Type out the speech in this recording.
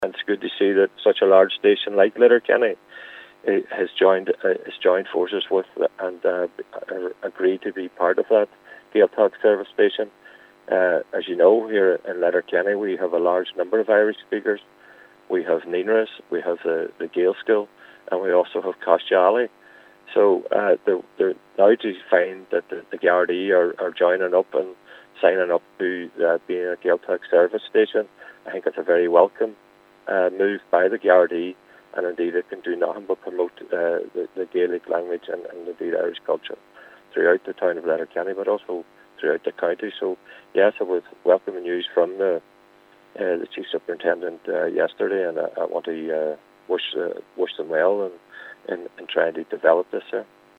And it's good to see that such a large station like Letterkenny has joined forces with and agreed to be part of that Gaeltacht service station. As you know, here in Letterkenny, we have a large number of Irish speakers. We have Neenras, we have the Gaelscoil, and we also have Costially. So they're now to find that the Gardaí are joining up and signing up to being a Gaeltacht service station. I think it's a very welcome move by the Gardaí, and indeed it can do nothing but promote the Gaelic language and indeed Irish culture throughout the town of Letterkenny, but also throughout the county. So yes, it was welcome news from the Chief Superintendent yesterday, and I want to wish them well and trying to develop this, sir.